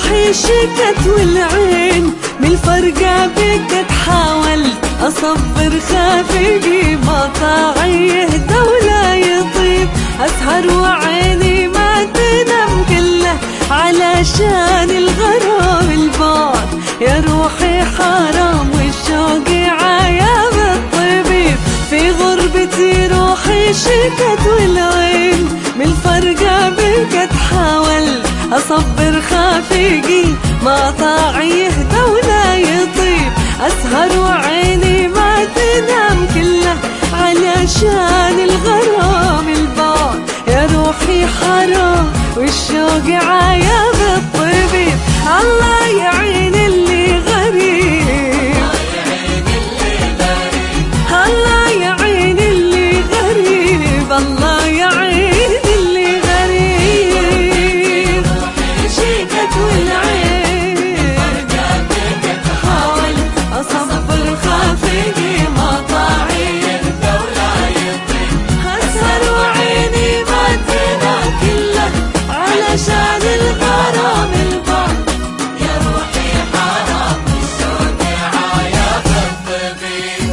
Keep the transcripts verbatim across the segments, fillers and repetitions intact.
روحي شكت والعين من الفرقة بكت، حاولت أصبر خافقي مطاعي يهدى ولا يطيب، أسهر وعيني ما تنام كله علشان الغرام البعد، يا روحي حرام والشوق عياب الطبيب، في غربتي روحي شكت والعين من الفرقة بكت، حاولت أصبر خافقي ما طاع يهدى ولا يطيب، أسهر وعيني ما تنام كله علشان الغرام البعد، يا روحي حرام والشوق عياب الطبيب، الله يعين اللي غريب، الله يعين اللي غريب، الله يعين اللي غريب. شيكت والعين حاول أصبر خافقي ما طاعي يهدى ولا يطيب، أسهر وعيني ما تنام كله علشان الغرام البعد، يا روحي حرام الشوق عياب الطبيب.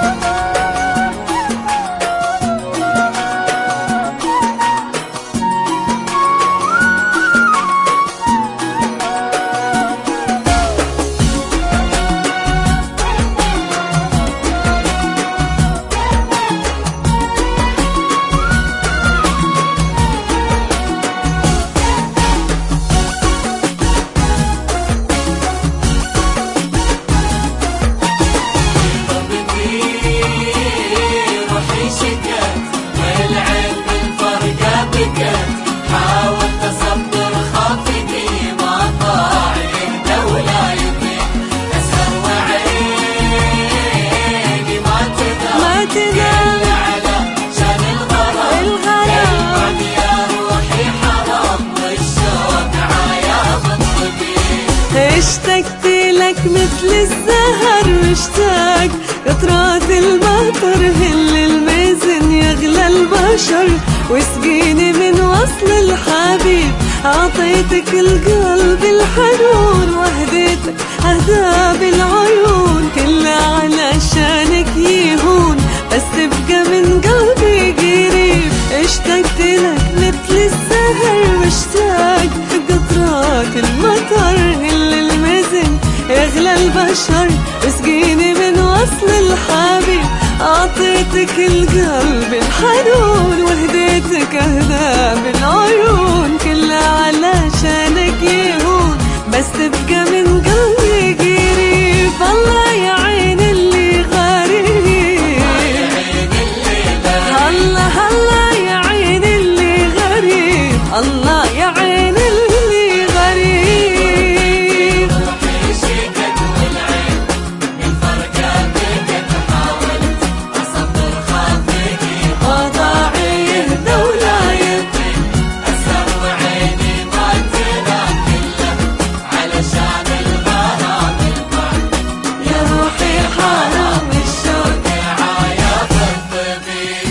اشتقت لك مثل الزهر واشتاق قطرات المطر، هل الميزن يغلى البشر واسقيني من وصل الحبيب، اعطيتك القلب الحنون وهديتك اهداب العيون، كلها علشانك يهون بس تبقى من قلبي قريب، اشتقت لك مثل الزهر واشتاق قطرات المطر، هل الميزن يغلى البشر اسقيني من وصل الحبيب، أعطيتك القلب الحنون وهديتك أهداب العيون، كلها علشانك يهون بس تبقى من قلبي قريب، الله يعين اللي غريب، الله الله يعين اللي غريب، الله يعين اللي غريب. شيكت والعين من فرقة بكت، حاولت أصبر خافقي ما طاعي يهدى ولا يطيب، أسهر وعيني ما تنام كله علشان الغرام البعد، يا روحي حرام الشوق عياب الطبيب.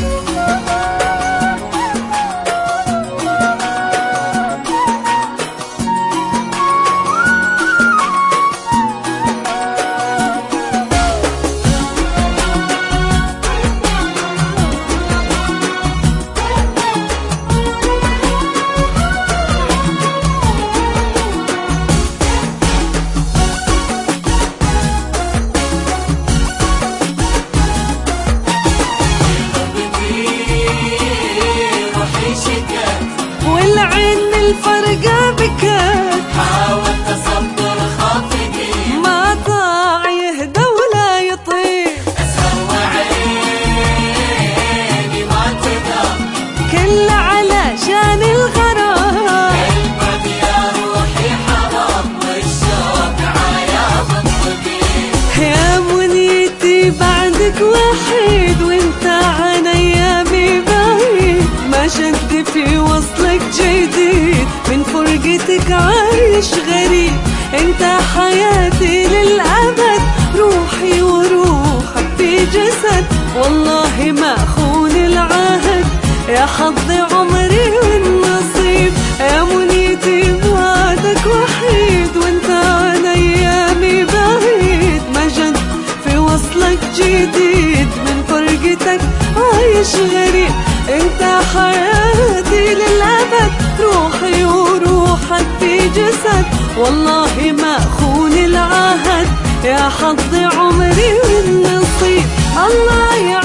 والعين من الفرقة بكت، حاولت أصبر خافقي ما طاع يهدى ولا يطيب، أسهر وعيني ما تنام كله علشان الغرام، البعد يا روحي حرام والشوق عياب الطبيب، يا منيتي بعدك وحيد وانت عن ايامي بعيد، ما شد في وصلك جديد من فرقتك عايش غريب، انت حياتي للأبد روحي وروحك في جسد، والله ما خون العهد يا حظ عمري والنصيب، يا منيتي بعدك وحيد مش غريب، انت حياتي للأبد، روحي وروحك في جسد، والله ما خون العهد، يا حظ عمري والنصيب. الله يا